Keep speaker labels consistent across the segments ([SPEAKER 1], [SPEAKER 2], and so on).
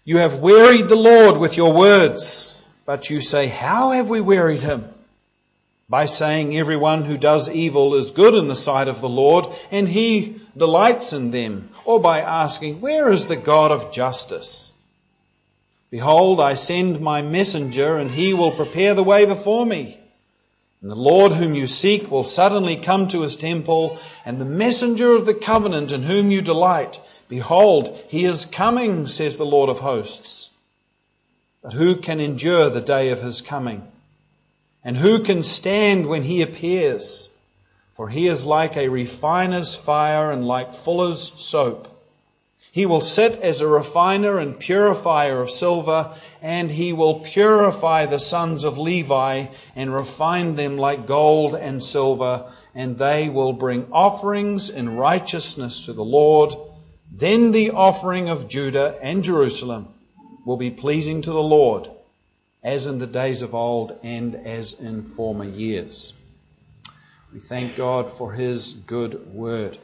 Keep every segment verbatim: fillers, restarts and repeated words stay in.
[SPEAKER 1] You have wearied the Lord with your words. But you say, how have we wearied him? By saying everyone who does evil is good in the sight of the Lord, and he delights in them. Or by asking, where is the God of justice? Behold, I send my messenger, and he will prepare the way before me. And the Lord whom you seek will suddenly come to his temple, and the messenger of the covenant in whom you delight. Behold, he is coming, says the Lord of hosts. But who can endure the day of his coming? And who can stand when he appears? For he is like a refiner's fire and like fuller's soap. He will sit as a refiner and purifier of silver, and he will purify the sons of Levi and refine them like gold and silver, and they will bring offerings in righteousness to the Lord. Then the offering of Judah and Jerusalem will be pleasing to the Lord, as in the days of old and as in former years. We thank God for his good word.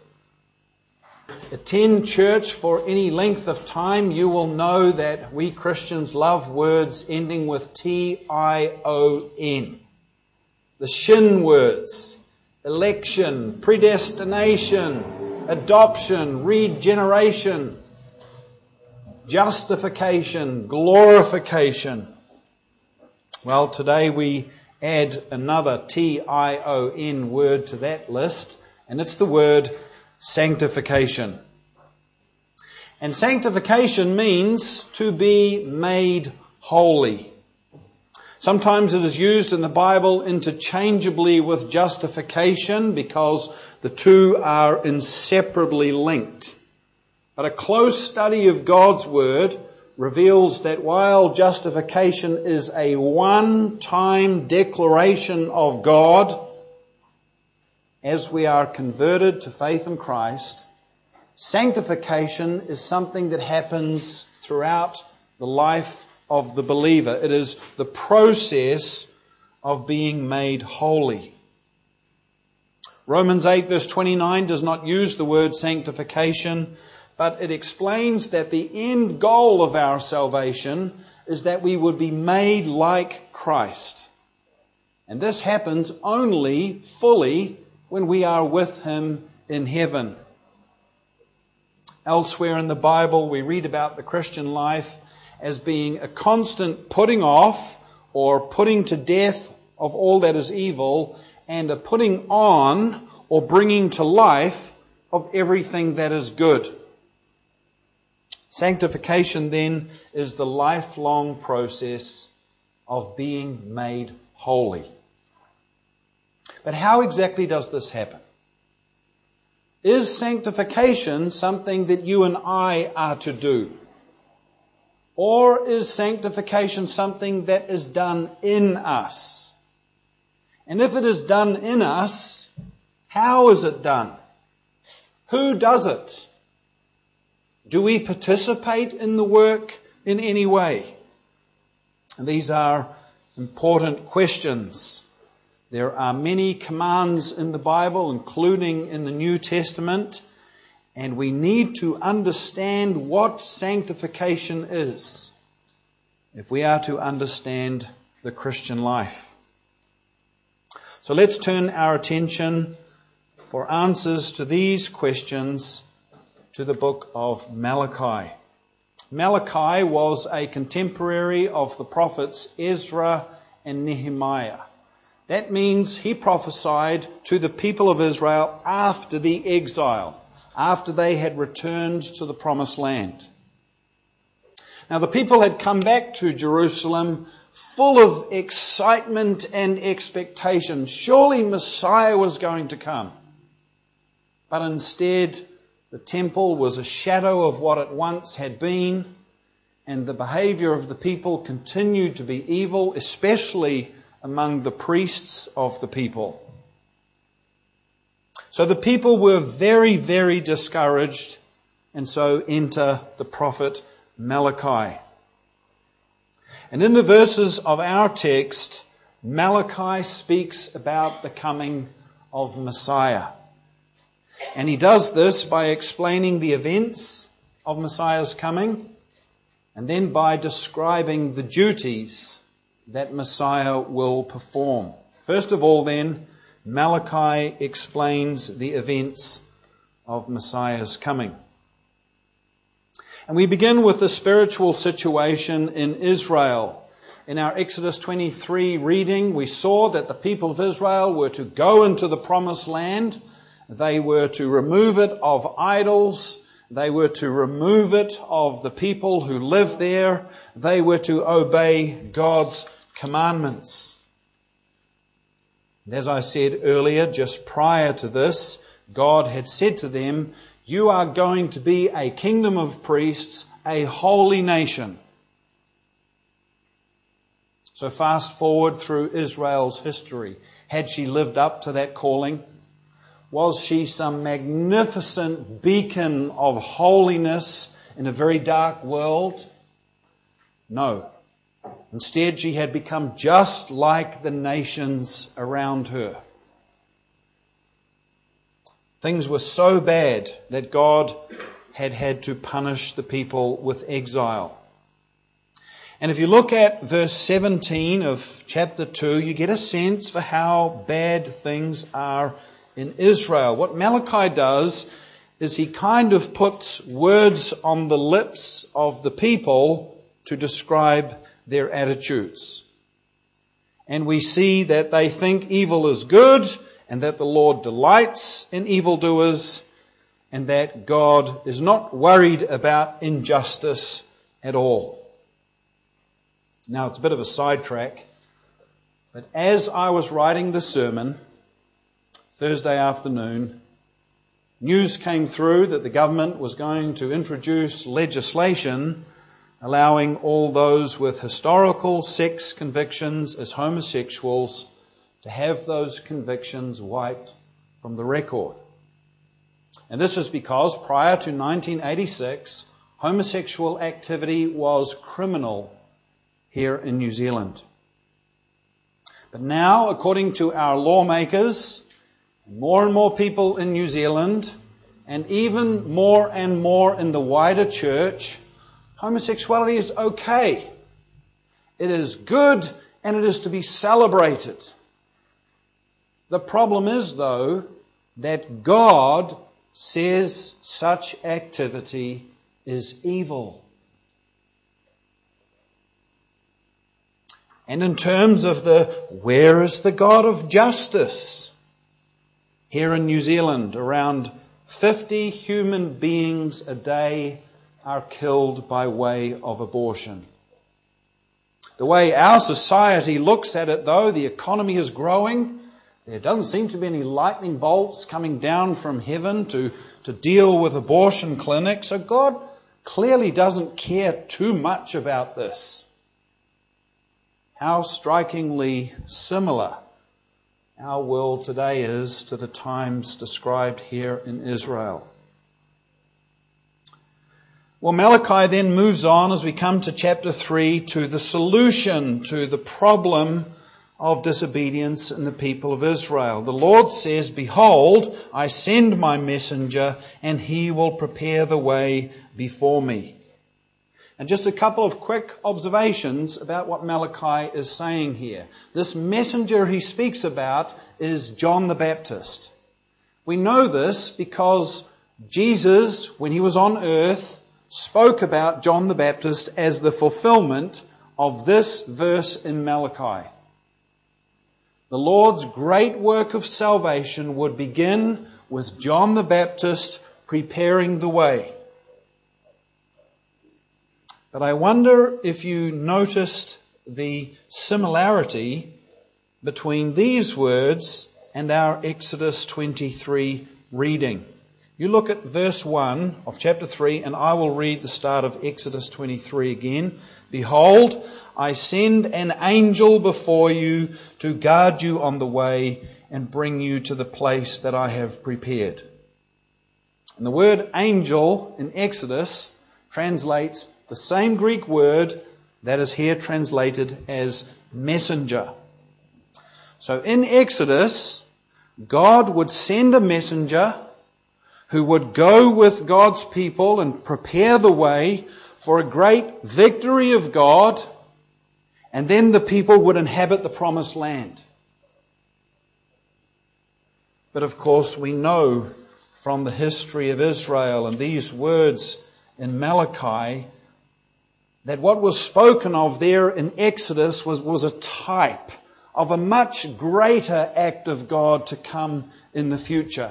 [SPEAKER 1] Attend church for any length of time, you will know that we Christians love words ending with T I O N. The shin words: election, predestination, adoption, regeneration, justification, glorification. Well, today we add another T I O N word to that list, and it's the word sanctification. And sanctification means to be made holy. Sometimes it is used in the Bible interchangeably with justification because the two are inseparably linked. But a close study of God's Word reveals that while justification is a one-time declaration of God, as we are converted to faith in Christ, sanctification is something that happens throughout the life of the believer. It is the process of being made holy. Romans eight verse twenty-nine does not use the word sanctification, but it explains that the end goal of our salvation is that we would be made like Christ. And this happens only fully when we are with him in heaven. Elsewhere in the Bible, we read about the Christian life as being a constant putting off or putting to death of all that is evil, and a putting on or bringing to life of everything that is good. Sanctification then is the lifelong process of being made holy. But how exactly does this happen? Is sanctification something that you and I are to do? Or is sanctification something that is done in us? And if it is done in us, how is it done? Who does it? Do we participate in the work in any way? And these are important questions. There are many commands in the Bible, including in the New Testament, and we need to understand what sanctification is if we are to understand the Christian life. So let's turn our attention for answers to these questions to the book of Malachi. Malachi was a contemporary of the prophets Ezra and Nehemiah. That means he prophesied to the people of Israel after the exile, after they had returned to the promised land. Now the people had come back to Jerusalem full of excitement and expectation. Surely Messiah was going to come. But instead, the temple was a shadow of what it once had been, and the behavior of the people continued to be evil, especially among the priests of the people. So the people were very, very discouraged, and so enter the prophet Malachi. And in the verses of our text, Malachi speaks about the coming of Messiah. And he does this by explaining the events of Messiah's coming. and then by describing the duties that Messiah will perform. First of all then, Malachi explains the events of Messiah's coming. And we begin with the spiritual situation in Israel. In our Exodus twenty-three reading, we saw that the people of Israel were to go into the promised land. They were to remove it of idols. They were to remove it of the people who live there. They were to obey God's commandments. And as I said earlier, just prior to this, God had said to them, "You are going to be a kingdom of priests, a holy nation." So fast forward through Israel's history. Had she lived up to that calling? Was she some magnificent beacon of holiness in a very dark world? No. Instead, she had become just like the nations around her. Things were so bad that God had had to punish the people with exile. And if you look at verse seventeen of chapter two, you get a sense for how bad things are in Israel. What Malachi does is he kind of puts words on the lips of the people to describe their attitudes. And we see that they think evil is good, and that the Lord delights in evildoers, and that God is not worried about injustice at all. Now, it's a bit of a sidetrack, but as I was writing the sermon Thursday afternoon, news came through that the government was going to introduce legislation allowing all those with historical sex convictions as homosexuals to have those convictions wiped from the record. And this is because prior to nineteen eighty-six, homosexual activity was criminal here in New Zealand. But now, according to our lawmakers, more and more people in New Zealand, and even more and more in the wider church, homosexuality is okay. It is good and it is to be celebrated. The problem is, though, that God says such activity is evil. And in terms of the, where is the God of justice? Here in New Zealand, around fifty human beings a day are killed by way of abortion. The way our society looks at it, though, the economy is growing. There doesn't seem to be any lightning bolts coming down from heaven to, to deal with abortion clinics. So God clearly doesn't care too much about this. How strikingly similar our world today is to the times described here in Israel. Well, Malachi then moves on as we come to chapter three to the solution to the problem of disobedience in the people of Israel. The Lord says, "Behold, I send my messenger, and he will prepare the way before me." And just a couple of quick observations about what Malachi is saying here. This messenger he speaks about is John the Baptist. We know this because Jesus, when he was on earth, spoke about John the Baptist as the fulfillment of this verse in Malachi. The Lord's great work of salvation would begin with John the Baptist preparing the way. But I wonder if you noticed the similarity between these words and our Exodus twenty-three reading. You look at verse one of chapter three, and I will read the start of Exodus twenty-three again. "Behold, I send an angel before you to guard you on the way and bring you to the place that I have prepared." And the word angel in Exodus translates the same Greek word that is here translated as messenger. So in Exodus, God would send a messenger who would go with God's people and prepare the way for a great victory of God, and then the people would inhabit the promised land. But of course we know from the history of Israel and these words in Malachi that what was spoken of there in Exodus was, was a type of a much greater act of God to come in the future.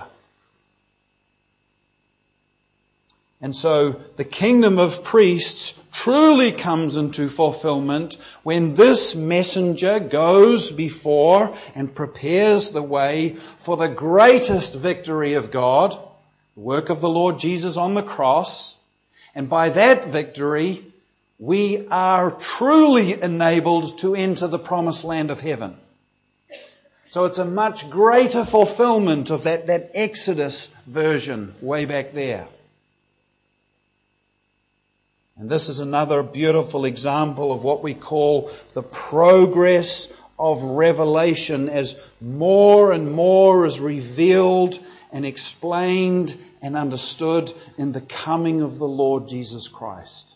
[SPEAKER 1] And so the kingdom of priests truly comes into fulfillment when this messenger goes before and prepares the way for the greatest victory of God, the work of the Lord Jesus on the cross. And by that victory, we are truly enabled to enter the promised land of heaven. So it's a much greater fulfillment of that, that Exodus version way back there. And this is another beautiful example of what we call the progress of revelation, as more and more is revealed and explained and understood in the coming of the Lord Jesus Christ.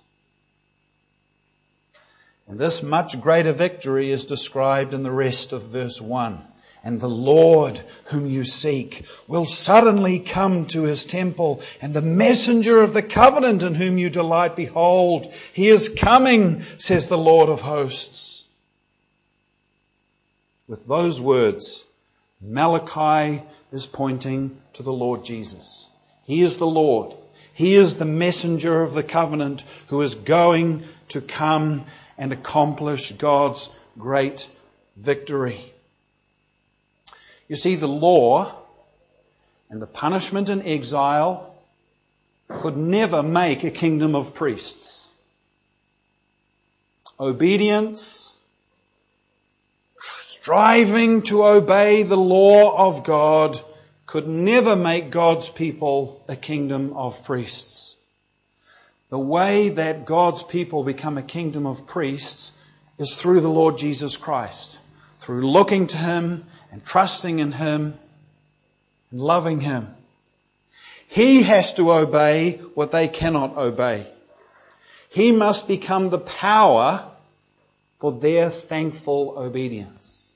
[SPEAKER 1] And this much greater victory is described in the rest of verse one. And the Lord whom you seek will suddenly come to his temple, and the messenger of the covenant in whom you delight, behold, he is coming, says the Lord of hosts. With those words, Malachi is pointing to the Lord Jesus. He is the Lord. He is the messenger of the covenant who is going to come and accomplish God's great victory. You see, the law and the punishment in exile could never make a kingdom of priests. Obedience, striving to obey the law of God, could never make God's people a kingdom of priests. The way that God's people become a kingdom of priests is through the Lord Jesus Christ, through looking to Him and trusting in Him and loving Him. He has to obey what they cannot obey. He must become the power for their thankful obedience.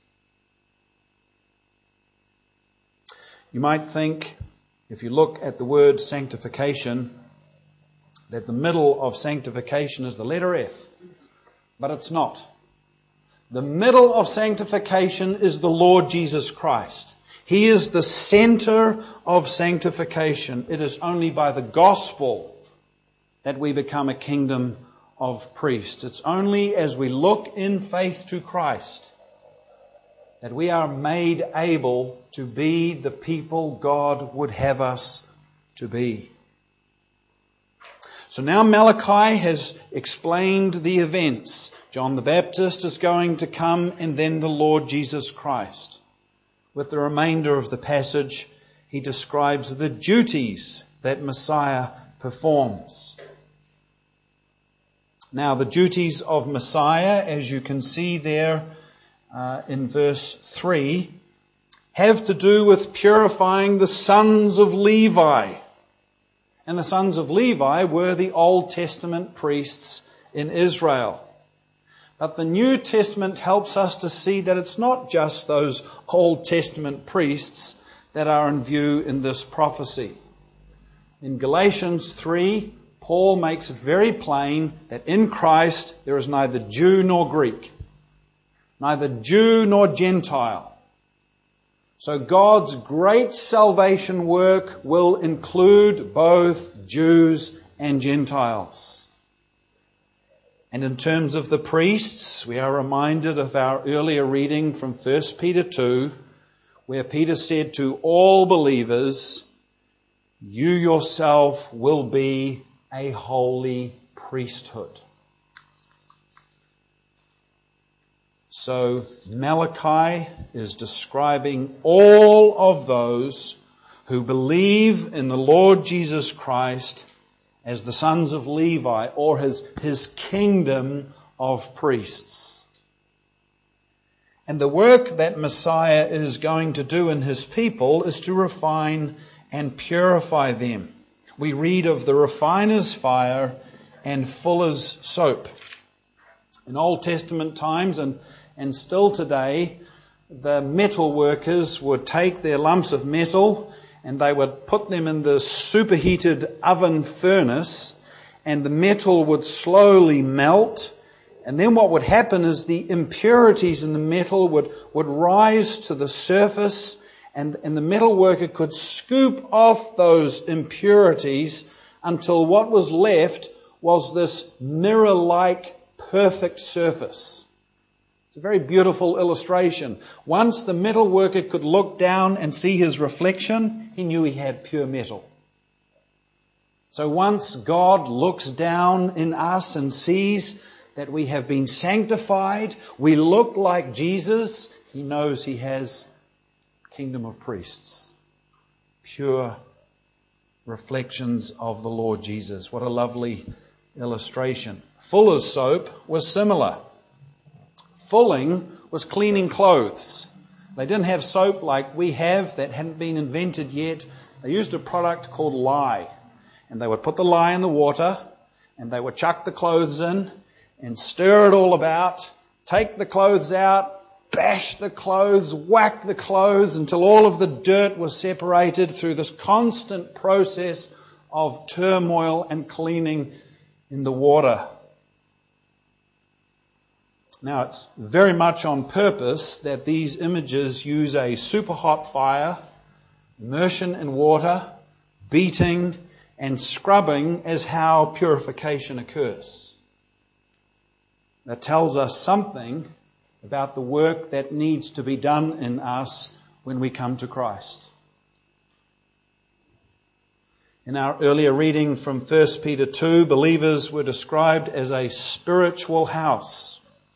[SPEAKER 1] You might think, if you look at the word sanctification, that the middle of sanctification is the letter F. But it's not. The middle of sanctification is the Lord Jesus Christ. He is the center of sanctification. It is only by the gospel that we become a kingdom of priests. It's only as we look in faith to Christ that we are made able to be the people God would have us to be. So now Malachi has explained the events. John the Baptist is going to come, and then the Lord Jesus Christ. With the remainder of the passage, he describes the duties that Messiah performs. Now, the duties of Messiah, as you can see there uh, in verse three, have to do with purifying the sons of Levi. And the sons of Levi were the Old Testament priests in Israel. But the New Testament helps us to see that it's not just those Old Testament priests that are in view in this prophecy. In Galatians three, Paul makes it very plain that in Christ there is neither Jew nor Greek, neither Jew nor Gentile. So God's great salvation work will include both Jews and Gentiles. And in terms of the priests, we are reminded of our earlier reading from First Peter two, where Peter said to all believers, you yourself will be a holy priesthood. So Malachi is describing all of those who believe in the Lord Jesus Christ as the sons of Levi, or his, his kingdom of priests. And the work that Messiah is going to do in his people is to refine and purify them. We read of the refiner's fire and fuller's soap. In Old Testament times and, and still today, the metal workers would take their lumps of metal and they would put them in the superheated oven furnace, and the metal would slowly melt. And then what would happen is the impurities in the metal would, would rise to the surface, and, and the metal worker could scoop off those impurities until what was left was this mirror-like perfect surface. It's a very beautiful illustration. Once the metal worker could look down and see his reflection, he knew he had pure metal. So once God looks down in us and sees that we have been sanctified, we look like Jesus, he knows he has kingdom of priests, pure reflections of the Lord Jesus. What a lovely illustration. Fuller's soap was similar. Fulling was cleaning clothes. They didn't have soap like we have that hadn't been invented yet. They used a product called lye. And they would put the lye in the water, and they would chuck the clothes in and stir it all about, take the clothes out, bash the clothes, whack the clothes until all of the dirt was separated through this constant process of turmoil and cleaning in the water. Now, it's very much on purpose that these images use a super hot fire, immersion in water, beating, and scrubbing as how purification occurs. That tells us something about the work that needs to be done in us when we come to Christ. In our earlier reading from First Peter two, believers were described as a spiritual house.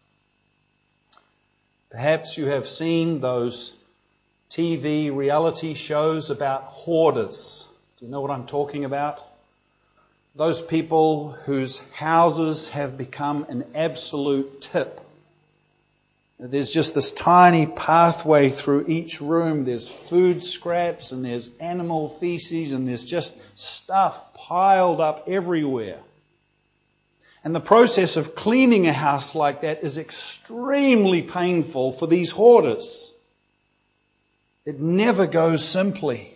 [SPEAKER 1] Perhaps you have seen those T V reality shows about hoarders. Do you know what I'm talking about? Those people whose houses have become an absolute tip. There's just this tiny pathway through each room. There's food scraps and there's animal feces and there's just stuff piled up everywhere. And the process of cleaning a house like that is extremely painful for these hoarders. It never goes simply.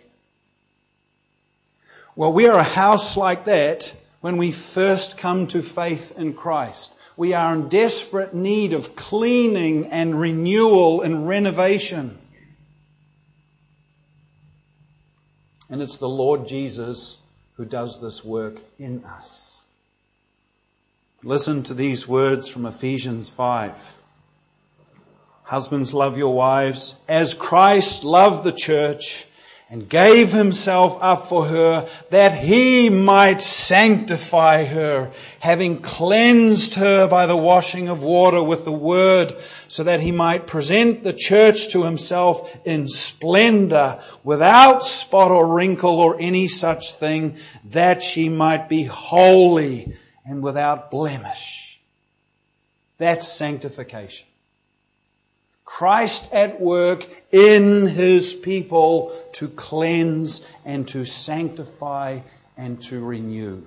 [SPEAKER 1] Well, we are a house like that when we first come to faith in Christ. We are in desperate need of cleaning and renewal and renovation. And it's the Lord Jesus who does this work in us. Listen to these words from Ephesians five. Husbands, love your wives as Christ loved the church and gave himself up for her, that he might sanctify her, having cleansed her by the washing of water with the word, so that he might present the church to himself in splendor, without spot or wrinkle or any such thing, that she might be holy and without blemish. That's sanctification. Christ at work in his people to cleanse and to sanctify and to renew.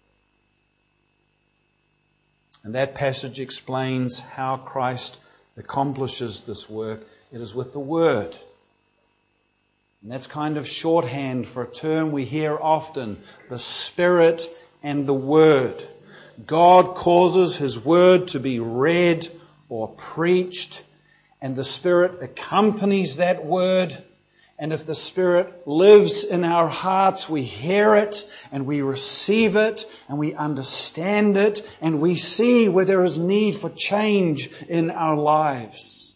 [SPEAKER 1] And that passage explains how Christ accomplishes this work. It is with the Word. And that's kind of shorthand for a term we hear often, the Spirit and the Word. God causes his Word to be read or preached, and the Spirit accompanies that word. And if the Spirit lives in our hearts, we hear it and we receive it and we understand it and we see where there is need for change in our lives.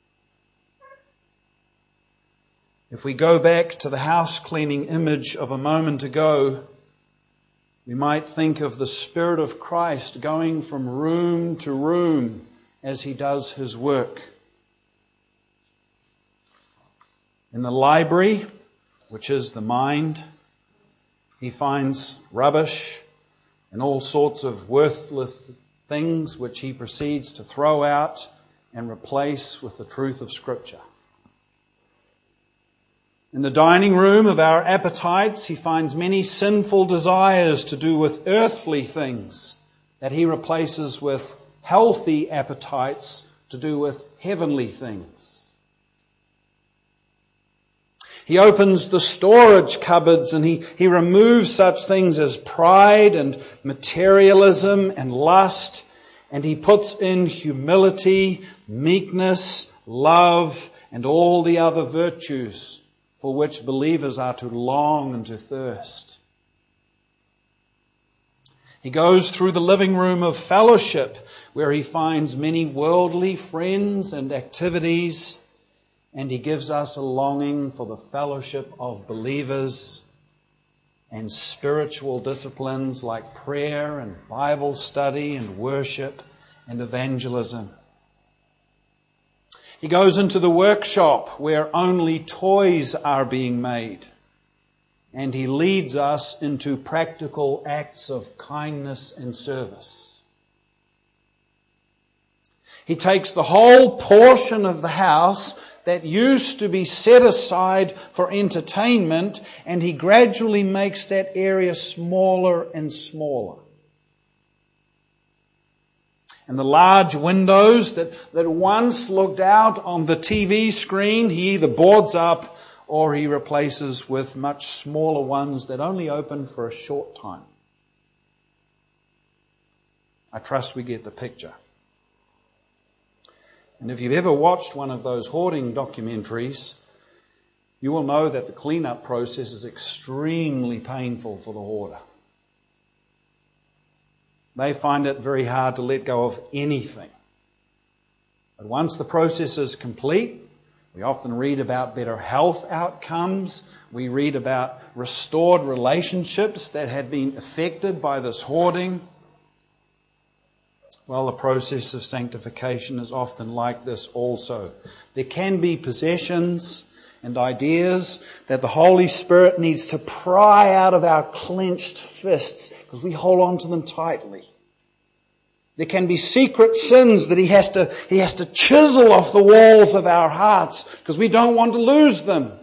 [SPEAKER 1] If we go back to the house cleaning image of a moment ago, we might think of the Spirit of Christ going from room to room as he does his work. In the library, which is the mind, he finds rubbish and all sorts of worthless things which he proceeds to throw out and replace with the truth of Scripture. In the dining room of our appetites, he finds many sinful desires to do with earthly things that He replaces with healthy appetites to do with heavenly things. He opens the storage cupboards and he, he removes such things as pride and materialism and lust, and He puts in humility, meekness, love, and all the other virtues for which believers are to long and to thirst. He goes through the living room of fellowship, where He finds many worldly friends and activities, and He gives us a longing for the fellowship of believers and spiritual disciplines like prayer and Bible study and worship and evangelism. He goes into the workshop where only toys are being made, and He leads us into practical acts of kindness and service. He takes the whole portion of the house that used to be set aside for entertainment, and He gradually makes that area smaller and smaller. And the large windows that, that once looked out on the T V screen, He either boards up or He replaces with much smaller ones that only open for a short time. I trust we get the picture. And if you've ever watched one of those hoarding documentaries, you will know that the cleanup process is extremely painful for the hoarder. They find it very hard to let go of anything. But once the process is complete, we often read about better health outcomes. We read about restored relationships that had been affected by this hoarding. Well, the process of sanctification is often like this also. There can be possessions and ideas that the Holy Spirit needs to pry out of our clenched fists because we hold on to them tightly. There can be secret sins that He has to, He has to chisel off the walls of our hearts because we don't want to lose them.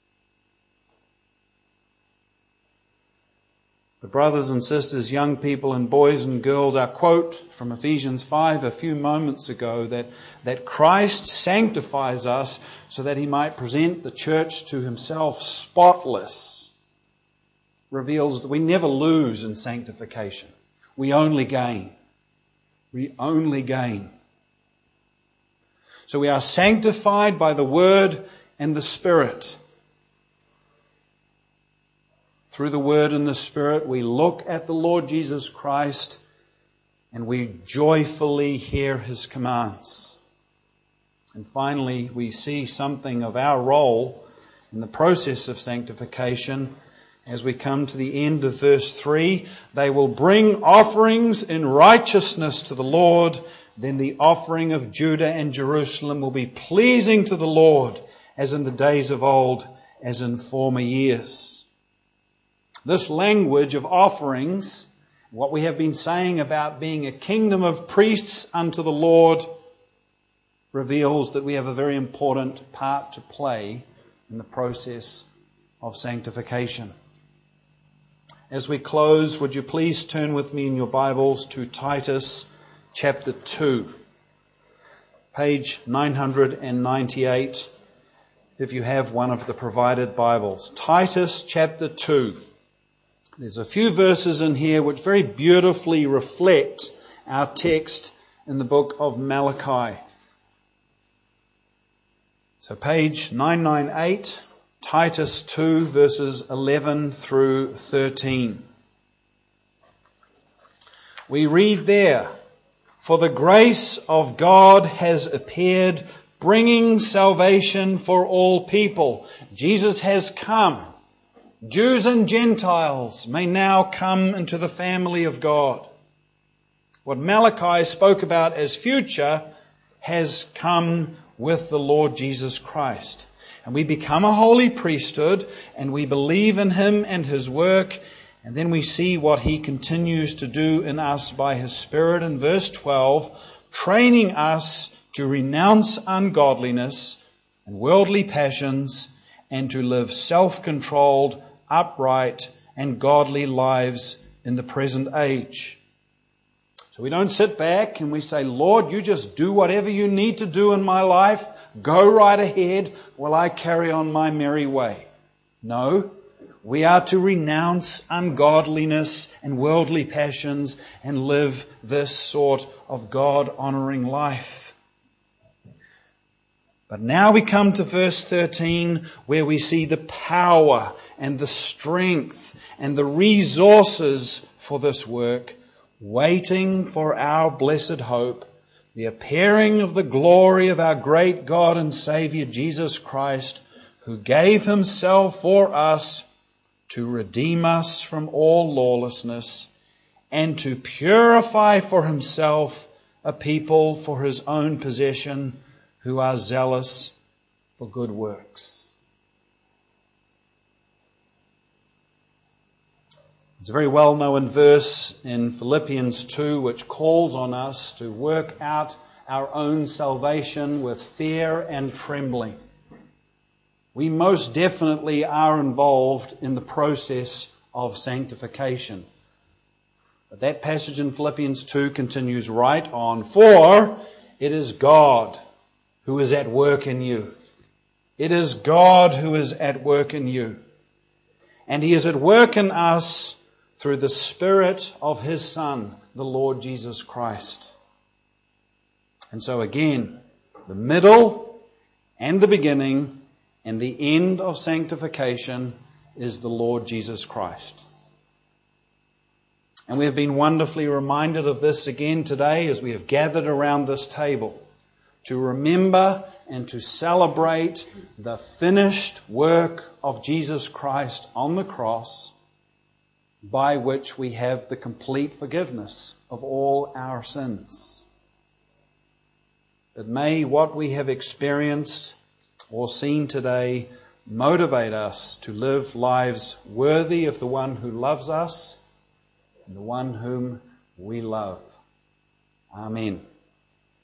[SPEAKER 1] But brothers and sisters, young people and boys and girls, our quote from Ephesians five a few moments ago, that, that Christ sanctifies us so that He might present the church to Himself spotless, reveals that we never lose in sanctification. We only gain. We only gain. So we are sanctified by the Word and the Spirit. Through the Word and the Spirit, we look at the Lord Jesus Christ and we joyfully hear His commands. And finally, we see something of our role in the process of sanctification as we come to the end of verse three. They will bring offerings in righteousness to the Lord. Then the offering of Judah and Jerusalem will be pleasing to the Lord, as in the days of old, as in former years. This language of offerings, what we have been saying about being a kingdom of priests unto the Lord, reveals that we have a very important part to play in the process of sanctification. As we close, would you please turn with me in your Bibles to Titus chapter two, page nine ninety-eight, if you have one of the provided Bibles. Titus chapter two. There's a few verses in here which very beautifully reflect our text in the book of Malachi. So page nine ninety-eight, Titus two, verses eleven through thirteen. We read there, "For the grace of God has appeared, bringing salvation for all people." Jesus has come. Jews and Gentiles may now come into the family of God. What Malachi spoke about as future has come with the Lord Jesus Christ. And we become a holy priesthood, and we believe in Him and His work, and then we see what He continues to do in us by His Spirit in verse twelve, training us to renounce ungodliness and worldly passions, and to live self-controlled, upright, and godly lives in the present age. So we don't sit back and we say, Lord, you just do whatever you need to do in my life. Go right ahead while I carry on my merry way. No, we are to renounce ungodliness and worldly passions and live this sort of God-honoring life. But now we come to verse thirteen, where we see the power and the strength and the resources for this work, waiting for our blessed hope, the appearing of the glory of our great God and Saviour Jesus Christ, who gave Himself for us to redeem us from all lawlessness and to purify for Himself a people for His own possession, who are zealous for good works. It's a very well-known verse in Philippians two which calls on us to work out our own salvation with fear and trembling. We most definitely are involved in the process of sanctification. But that passage in Philippians two continues right on. For it is God who is at work in you. It is God who is at work in you. And He is at work in us through the Spirit of His Son, the Lord Jesus Christ. And so again, the middle and the beginning and the end of sanctification is the Lord Jesus Christ. And we have been wonderfully reminded of this again today as we have gathered around this table to remember and to celebrate the finished work of Jesus Christ on the cross, by which we have the complete forgiveness of all our sins. But may what we have experienced or seen today motivate us to live lives worthy of the one who loves us and the one whom we love. Amen.